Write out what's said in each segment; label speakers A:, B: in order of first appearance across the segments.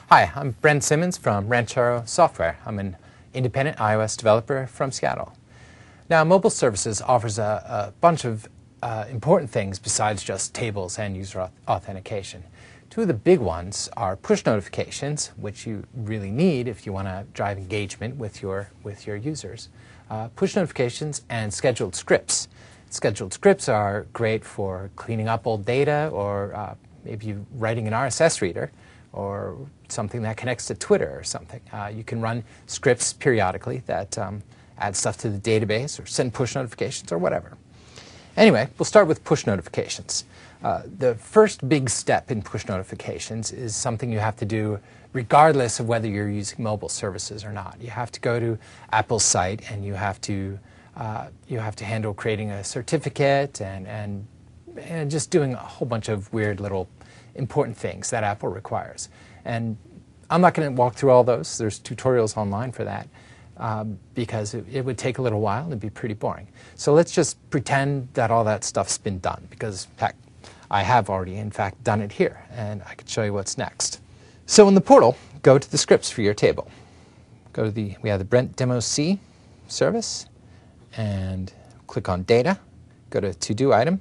A: Hi, I'm Brent Simmons from Ranchero Software. I'm an independent iOS developer from Seattle. Now, mobile services offers a bunch of important things besides just tables and user authentication. Two of the big ones are push notifications, which you really need if you want to drive engagement with your users. Push notifications and scheduled scripts. Scheduled scripts are great for cleaning up old data or maybe writing an RSS reader or something that connects to Twitter or something. You can run scripts periodically that add stuff to the database or send push notifications or whatever. Anyway, we'll start with push notifications. The first big step in push notifications is something you have to do regardless of whether you're using mobile services or not. You have to go to Apple's site and you have to handle creating a certificate and just doing a whole bunch of weird little important things that Apple requires. And I'm not going to walk through all those. There's tutorials online for that because it would take a little while and it'd be pretty boring. So let's just pretend that all that stuff's been done because, heck, I have already, in fact, done it here, and I could show you what's next. So in the portal, go to the scripts for your table. We have the Brent Demo C service, and click on Data. Go to To-Do item.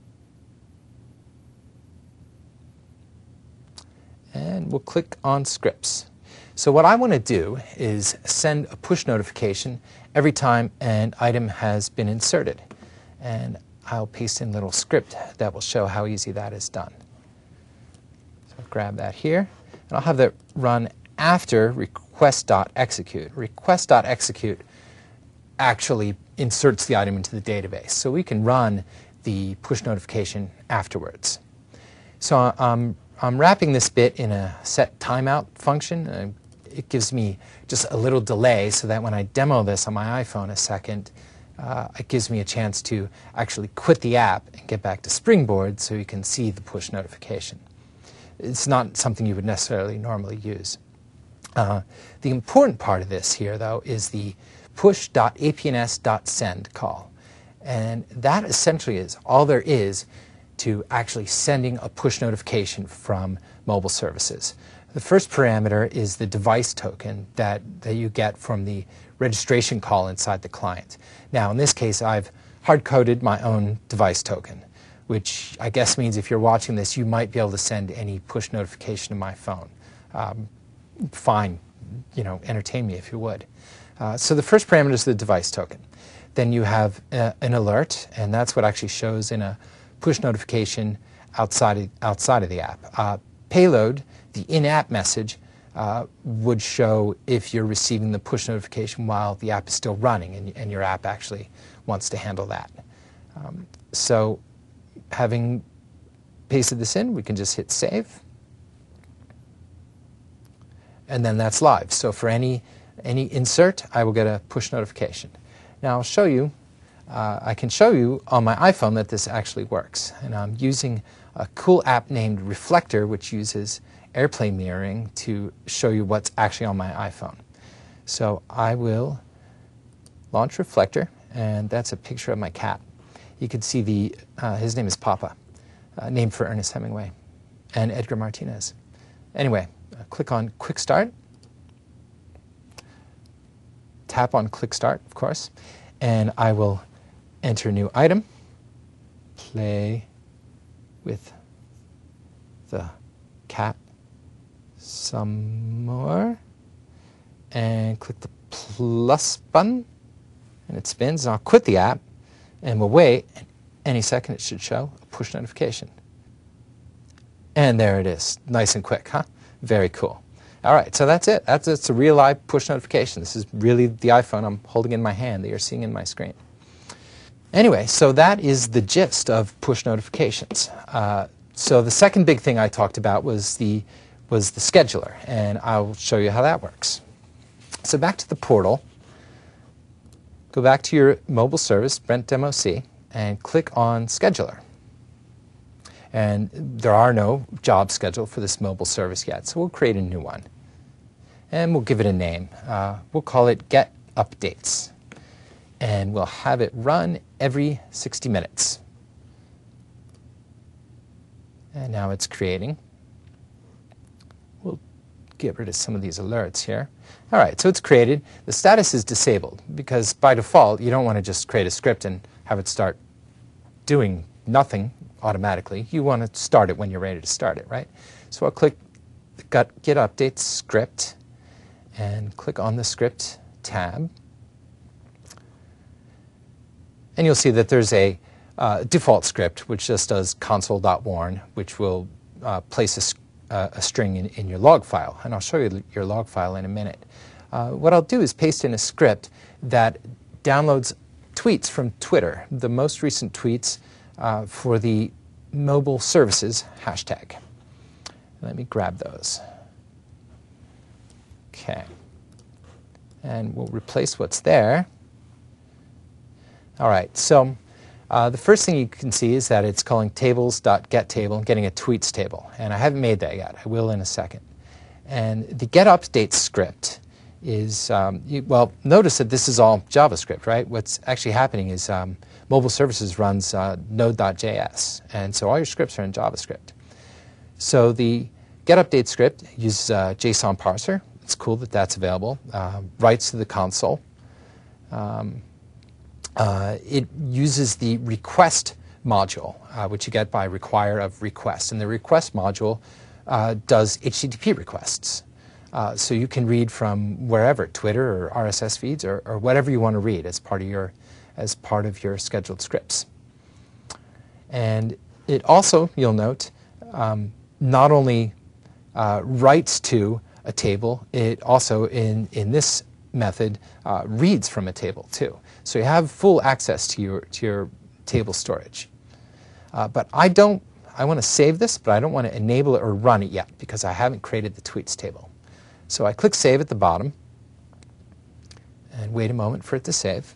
A: And we'll click on Scripts. So what I want to do is send a push notification every time an item has been inserted. And I'll paste in a little script that will show how easy that is done. So I'll grab that here, and I'll have that run after request.execute. Request.execute actually inserts the item into the database, so we can run the push notification afterwards. So I'm wrapping this bit in a set timeout function. It gives me just a little delay so that when I demo this on my iPhone a second, it gives me a chance to actually quit the app and get back to Springboard so you can see the push notification. It's not something you would necessarily normally use. The important part of this here, though, is the push.apns.send call. And that essentially is all there is to actually sending a push notification from mobile services. The first parameter is the device token that you get from the registration call inside the client. Now, in this case, I've hard-coded my own device token, which I guess means if you're watching this, you might be able to send any push notification to my phone. Fine, entertain me if you would. So the first parameter is the device token. Then you have an alert, and that's what actually shows in a push notification outside of the app. Payload, the in-app message, would show if you're receiving the push notification while the app is still running and your app actually wants to handle that. So having pasted this in, we can just hit save. And then that's live. So for any insert, I will get a push notification. Now I'll show you, I can show you on my iPhone that this actually works. And I'm using a cool app named Reflector, which uses AirPlay mirroring to show you what's actually on my iPhone. So I will launch Reflector, and that's a picture of my cat. You can see his name is Papa, named for Ernest Hemingway and Edgar Martinez. Anyway, click on Quick Start. Tap on Quick Start, of course, and I will enter a new item, play with the cat some more, and click the plus button, and it spins, and I'll quit the app, and we'll wait, and any second it should show a push notification. And there it is, nice and quick, huh? Very cool. All right, so that's it. It's a real live push notification. This is really the iPhone I'm holding in my hand that you're seeing in my screen. Anyway, so that is the gist of push notifications. So the second big thing I talked about was the scheduler, and I'll show you how that works. So back to the portal, go back to your mobile service, Brent Demo C, and click on Scheduler. And there are no jobs scheduled for this mobile service yet, so we'll create a new one. And we'll give it a name. We'll call it Get Updates. And we'll have it run every 60 minutes. And now it's creating. We'll get rid of some of these alerts here. All right, so it's created. The status is disabled because by default, you don't want to just create a script and have it start doing nothing automatically. You want to start it when you're ready to start it, right? So I'll click the Get Updates script and click on the Script tab. And you'll see that there's a default script which just does console.warn, which will place a string in your log file. And I'll show you your log file in a minute. What I'll do is paste in a script that downloads tweets from Twitter, the most recent tweets for the mobile services hashtag. Let me grab those. Okay. And we'll replace what's there. All right, so the first thing you can see is that it's calling tables.getTable, getting a tweets table. And I haven't made that yet. I will in a second. And the getUpdates script is, well, notice that this is all JavaScript, right? What's actually happening is mobile services runs node.js. And so all your scripts are in JavaScript. So the getUpdates script uses a JSON parser. It's cool that that's available. Writes to the console. It uses the request module, which you get by require of request. And the request module does HTTP requests. So you can read from wherever, Twitter or RSS feeds or whatever you want to read as part of your scheduled scripts. And it also, you'll note, not only writes to a table, it also, in this method, reads from a table too. So you have full access to your table storage. But I want to save this, but I don't want to enable it or run it yet because I haven't created the tweets table. So I click Save at the bottom and wait a moment for it to save.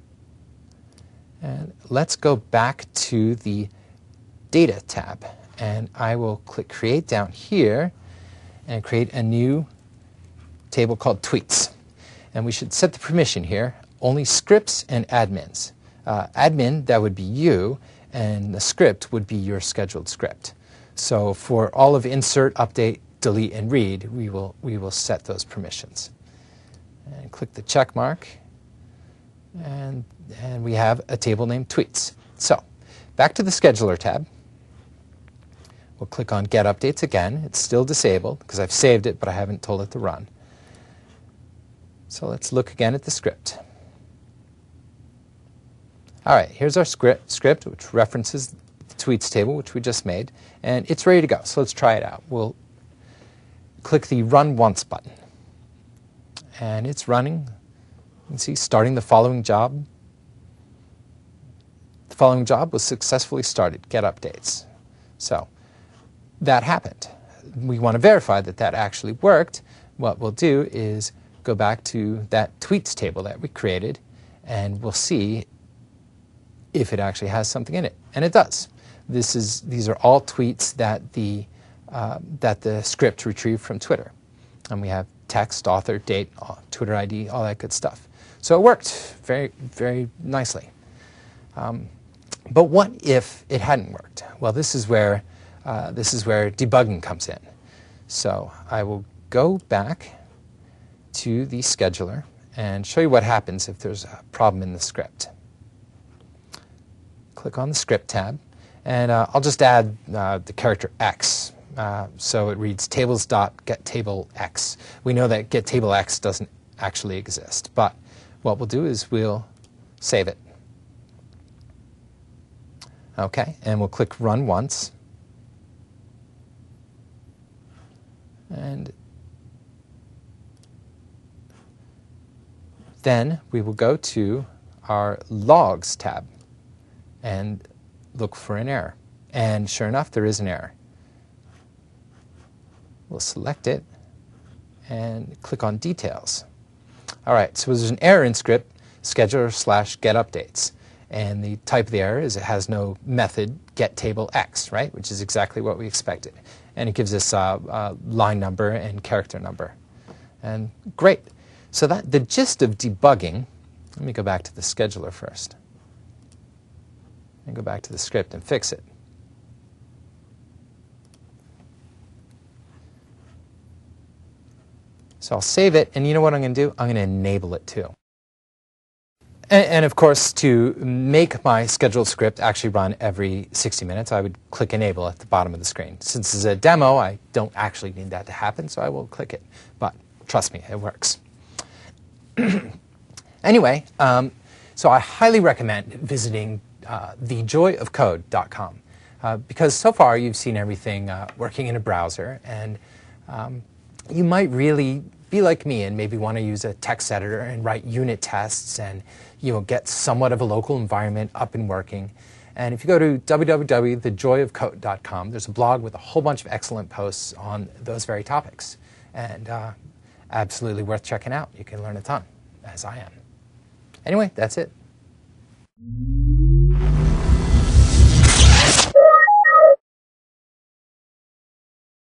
A: And let's go back to the Data tab. And I will click Create down here and create a new table called Tweets. And we should set the permission here, only scripts and admins. Admin, that would be you, and the script would be your scheduled script. So for all of insert, update, delete, and read, we will set those permissions. And click the check mark, and we have a table named Tweets. So back to the Scheduler tab. We'll click on Get Updates again. It's still disabled because I've saved it, but I haven't told it to run. So let's look again at the script. All right, here's our script, which references the tweets table, which we just made, and it's ready to go. So let's try it out. We'll click the Run Once button, and it's running. You can see starting the following job. The following job was successfully started, Get Updates. So that happened. We want to verify that that actually worked. What we'll do is go back to that tweets table that we created, and we'll see if it actually has something in it. And it does. These are all tweets that the script retrieved from Twitter. And we have text, author, date, Twitter ID, all that good stuff. So it worked very, very nicely. But what if it hadn't worked? Well, this is where debugging comes in. So I will go back to the scheduler and show you what happens if there's a problem in the script. Click on the Script tab, and I'll just add the character X. So it reads tables.getTableX. We know that getTableX doesn't actually exist, but what we'll do is we'll save it. Okay, and we'll click Run Once. And then we will go to our Logs tab and look for an error. And sure enough, there is an error. We'll select it and click on Details. All right, so there's an error in script, scheduler/getUpdates. And the type of the error is it has no method getTableX, right, which is exactly what we expected. And it gives us a line number and character number. And great. So that the gist of debugging, let me go back to the scheduler first. And go back to the script and fix it. So I'll save it, and you know what I'm going to do? I'm going to enable it too. And of course, to make my scheduled script actually run every 60 minutes, I would click Enable at the bottom of the screen. Since this is a demo, I don't actually need that to happen, so I will click it. But trust me, it works. Anyway, so I highly recommend visiting thejoyofcode.com because so far you've seen everything working in a browser, and you might really be like me and maybe want to use a text editor and write unit tests and get somewhat of a local environment up and working. And if you go to www.thejoyofcode.com, there's a blog with a whole bunch of excellent posts on those very topics. And absolutely worth checking out. You can learn a ton, as I am. Anyway, that's it.